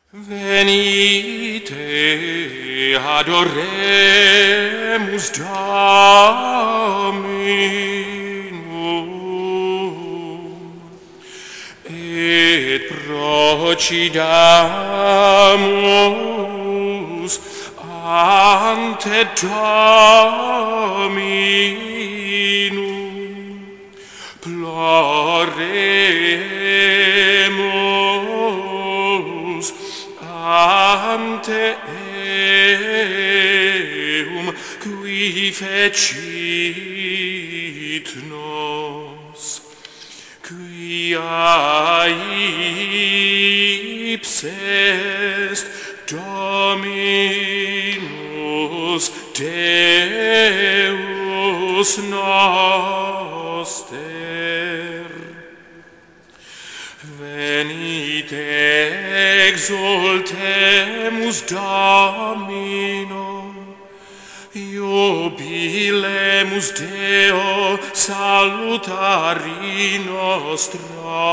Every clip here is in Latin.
Venite, adoremus Dominum, et procidamus ante Dominum, ploremus ante eum, qui fecit nos, quia ipse est Dominus Deus noster. Venite, exultemus Domino, jubilemus Deo salutari nostra.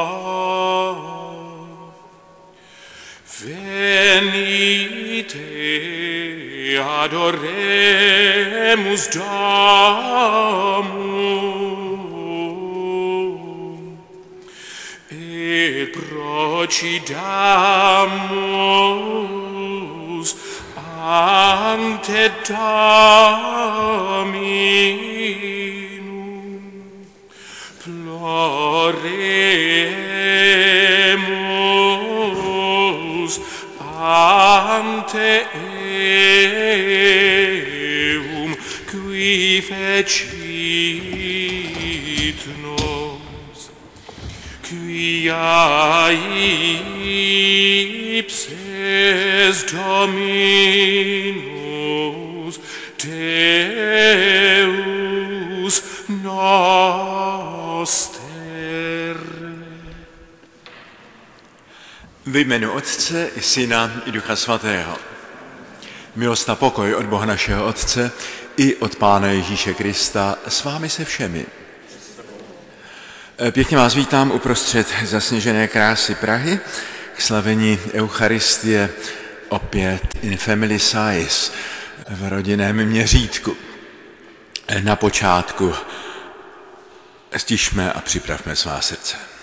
Venite, adoremus Domum, et procidamus ante Dominum, ploremus ante eum, qui fecit nos, quia ipse Dominus Deus noster. Ve jménu Otce i Syna i Ducha Svatého. Milost a pokoj od Boha našeho Otce i od Pána Ježíše Krista s vámi se všemi. Pěkně vás vítám uprostřed zasněžené krásy Prahy k slavení Eucharistie opět in family size, v rodinném měřítku. Na počátku stišme a připravme svá srdce.